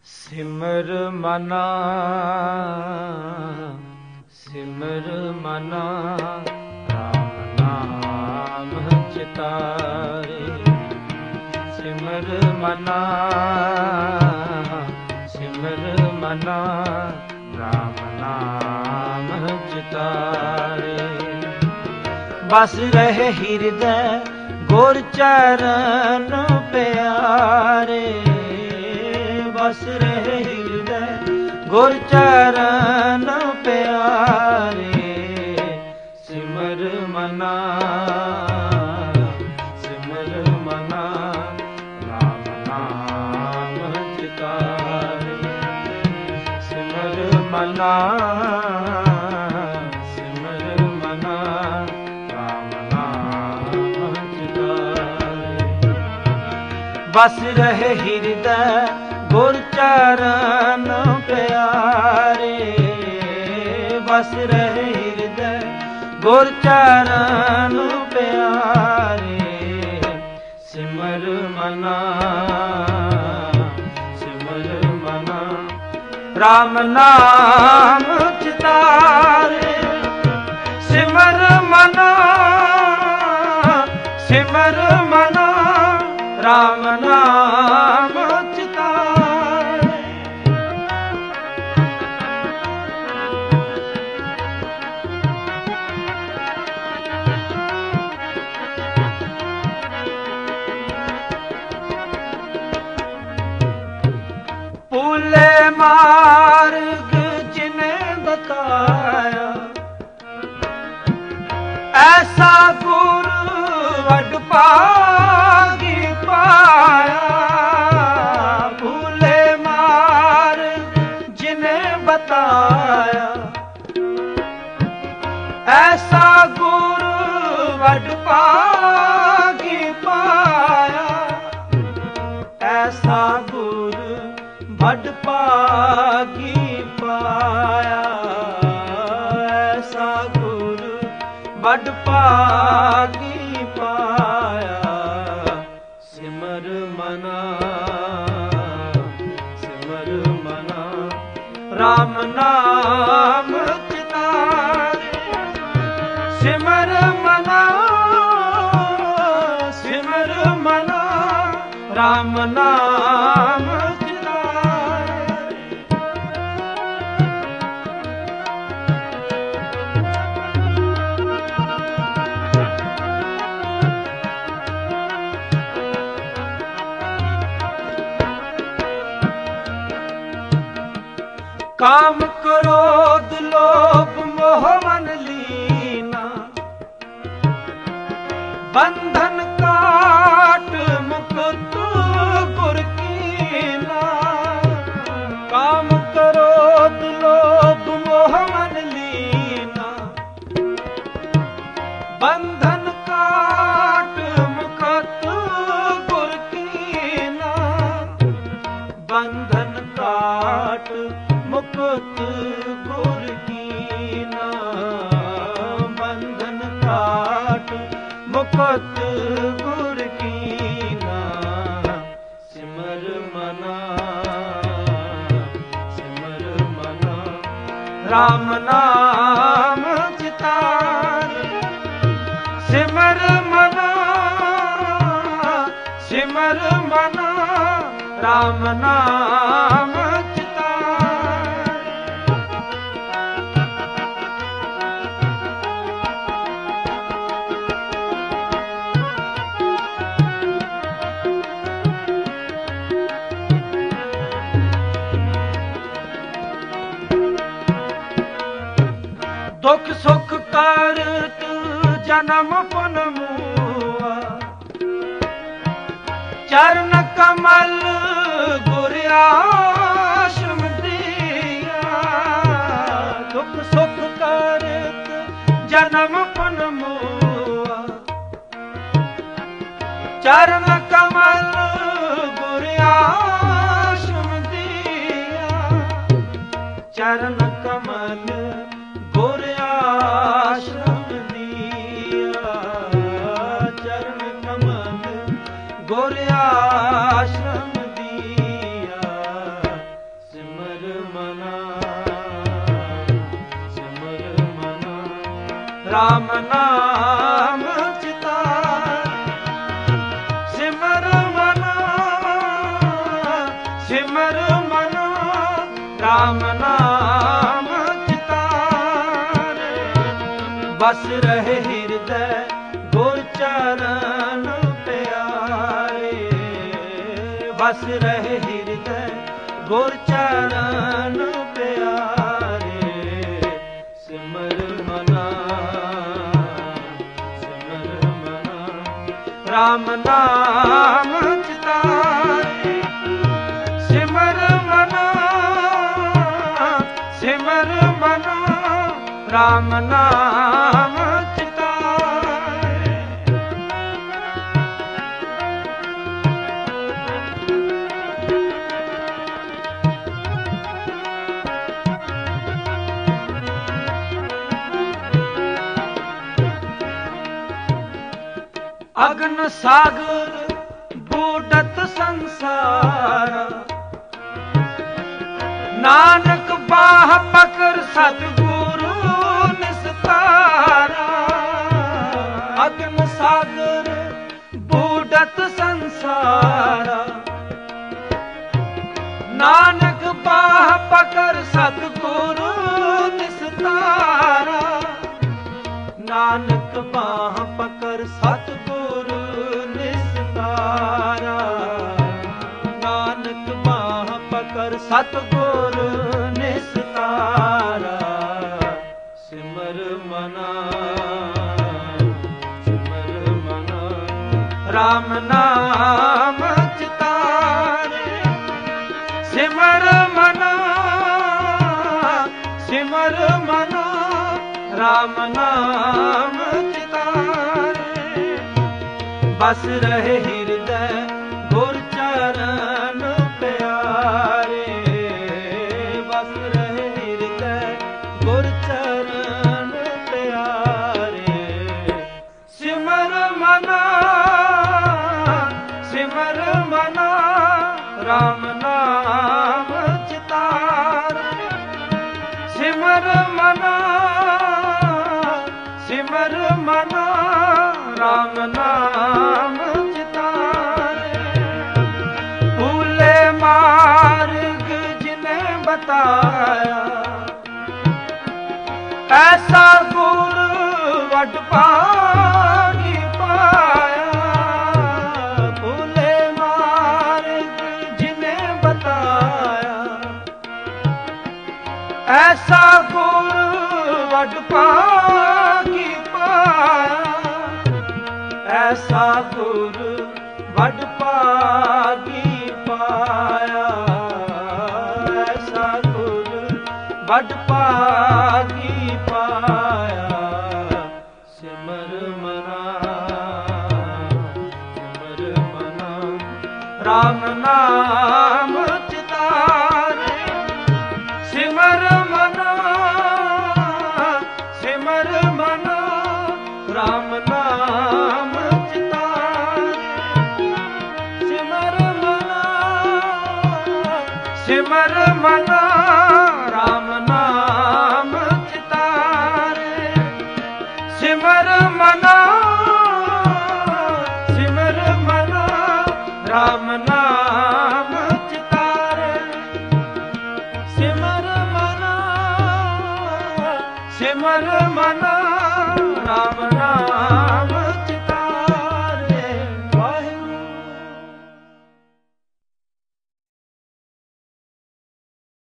ਸਿਮਰ ਮਨਾ ਸਿਮਰ ਮਨਾ ਰਾਮ ਨਾਮ ਚਿਤਾਰੇ। ਸਿਮਰ ਮਨਾ ਸਿਮਰ ਮਨਾ ਰਾਮ ਨਾਮ ਚਿਤਾਰੇ। ਬਸ ਰਹੇ ਹਿਰਦੈ ਗੁਰ ਚਰਨ ਪਿਆਰੇ। ਬਸ ਰਹੇ ਹਿਰਦੈ ਗੁਰ ਚਰਨ ਪਿਆਰੇ। ਸਿਮਰ ਮਨਾ ਸਿਮਰ ਮਨਾ ਰਾਮ ਨਾਮ ਚਿਤਾਰੇ। ਸਿਮਰ ਮਨਾ ਸਿਮਰ ਮਨਾ ਰਾਮ ਨਾਮ ਚਿਤਾਰੇ। ਬਸ ਰਹੇ ਹਿਰਦੈ ਗੁਰ ਚਰਨ ਪਿਆਰੇ। ਬਸ ਰਹੇ ਹਿਰਦੈ ਗੁਰ ਚਰਨ ਪਿਆਰੇ। ਸਿਮਰ ਮਨਾ ਸਿਮਰ ਮਨਾ ਰਾਮ ਨਾਮ ਚਿਤਾਰੇ। ਸਿਮਰ ਮਨਾ ਸਿਮਰ ਮਨਾ ਰਾਮ ਨਾਮ ਭੂਲੇ ਮਾਰਗ ਜਿਨੇ ਬਤਾਇਆ। ਐਸਾ ਗੁਰ ਵਡ ਭਾਗੀ ਪਾਇਆ। ਭੂਲੇ ਮਾਰਗ ਜਿਨੇ ਬਤਾਇਆ। ਐਸਾ ਗੁਰ ਵਡ ਭਾਗੀ ਪਾਇਆ। ਐਸਾ ਗੁਰ ਵਡ ਭਾਗੀ ਪਾਇਆ। ਐਸਾ ਗੁਰ ਵਡ ਭਾਗੀ ਪਾਇਆ। ਸਿਮਰ ਮਨਾ ਸਿਮਰ ਮਨਾ ਰਾਮ ਨਾਮ ਚਿਤਾਰੇ। ਸਿਮਰ ਮਨਾ ਸਿਮਰ ਮਨਾ ਰਾਮ ਨਾਮ ਕਾਮ ਕ੍ਰੋਧ ਲੋਭ ਮੋਹ ਮਨ ਲੀਨਾ। ਬੰਧਨ ਕਾਟ ਮੁਕਤ ਗੁਰ ਕੀਨਾ। ਕਾਮ ਕ੍ਰੋਧ ਲੋਭ ਮੋਹ ਮਨ ਲੀਨਾ। ਬੰਧਨ ਕਾਟ ਮੁਕਤ ਗੁਰ ਕੀਨਾ। ਬੰਧਨ ਕਾਟ ਮੁਕਤ ਗੁਰ ਕੀਨਾ। ਬੰਧਨ ਕਾਟ ਮੁਕਤ ਗੁਰ ਕੀਨਾ। ਸਿਮਰ ਮਨਾ ਸਿਮਰ ਮਨਾ ਰਾਮ ਨਾਮ ਚਿਤਾਰੇ। ਸਿਮਰ ਮਨਾ ਸਿਮਰ ਮਨਾ ਰਾਮ ਨਾਮ ਦੁਖ ਸੁਖ ਕਰਤ ਜਨਮ ਪੁਨ ਮੂਆ। ਚਰਨ ਕਮਲ ਗੁਰ ਆਸ਼ਮ ਦੀਆ। ਦੁਖ ਸੁਖ ਕਰਤ ਜਨਮ ਪੁਨ ਮੂਆ। ਚਰਨ ਕਮਲ ਗੁਰ ਆਸ਼ਮ ਦੀਆ। ਚਰਨ ਕਮਲ ਗੁਰ ਆਸ਼ਰਮ ਦੀਆ। ਚਰਨ ਕਮਲ ਗੁਰ ਆਸ਼ਰਮ ਦੀਆ। ਰਾਮ ਨਾਮ ਚਿਤਾਰੇ, ਬਸ ਰਹੇ ਹਿਰਦੈ ਗੁਰ ਚਰਨ ਪਿਆਰੇ, ਬਸ ਰਹੇ ਹਿਰਦੈ ਗੁਰ ਚਰਨ ਪਿਆਰੇ, ਸਿਮਰ ਮਨਾ ਰਾਮ ਨਾਮ ਚਿਤਾਰੇ, ਸਿਮਰ ਮਨਾ ਰਾਮ ਨਾਮ ਚਿਤਾਰੇ। ਅਗਨ ਸਾਗਰ ਬੂਡਤ ਸੰਸਾਰ, ਨਾਨਕ ਬਾਹ ਪਕੜ ਸਤਿਗੁਰੂ ਨਿਸਤਾਰਾ। ਅਗਨ ਸਾਗਰ ਬੂਡਤ ਸੰਸਾਰ, ਨਾਨਕ ਬਾਹ ਪਕੜ ਸਤਿਗੁਰੂ ਨਿਸਤਾਰਾ। ਨਾਨਕ ਬਾਹ ਪਕੜ ਸਤਿਗੁਰੂ ਨਿਸਤਾਰਾ, ਨਾਨਕ ਬਾਹ ਪਕੜ ਸਤਿਗੁਰੂ ਨਿਸਤਾਰਾ। ਸਿਮਰ ਮਨਾ ਰਾਮ ਨਾਮ ਚਿਤਾਰੇ, ਸਿਮਰ ਮਨਾ ਰਾਮ ਨਾਮ ਚਿਤਾਰੇ, ਬਸ ਰਹੇ ਹਿਰਦੈ ਗੁਰ ਚਰਨ ਪਿਆਰੇ, ਬਸ ਰਹੇ ਹਿਰਦੈ ਗੁਰ ਚਰਨ ਪਿਆਰੇ। ਸਿਮਰ ਮਨਾ ਰਾਮ ਨਾਮ ਚਿਤਾਰੇ, ਸਿਮਰ ਮਨਾ ਰਾਮ ਨਾਮ ਚਿਤਾਰੇ। ਭੂਲੇ ਮਾਰਗ ਜਿਨੇ ਬਤਾਇਆ, ਐਸਾ ਗੁਰ ਵੱਡ ਭਾਗੀ ਪਾਇਆ। ਭੂਲੇ ਮਾਰਗ ਜਿਨੇ ਬਤਾਇਆ, ਐਸਾ ਗੁਰ ਵੱਡ ਭਾਗੀ ਪਾਇਆ। ਐਸਾ ਗੁਰ ਵੱਡ ਭਾਗੀ ਪਾਇਆ, ਐਸਾ ਗੁਰ ਵੱਡ ਭਾਗੀ ਪਾਇਆ। ਸਿਮਰ ਮਨਾ ਰਾਮ ਨਾਮ ਚਿਤਾਰੇ, ਸਿਮਰ ਮਨਾ ਰਾਮ ਨਾਮ ਚਿਤਾਰੇ। ਸਿਮਰ ਮਨਾ ਰਾਮ ਨਾਮ ਚਿਤਾਰੇ, ਸਿਮਰ ਮਨਾ ਰਾਮ ਨਾਮ ਚਿਤਾਰੇ। ਸਿਮਰ ਮਨਾ ਰਾਮ ਨਾਮ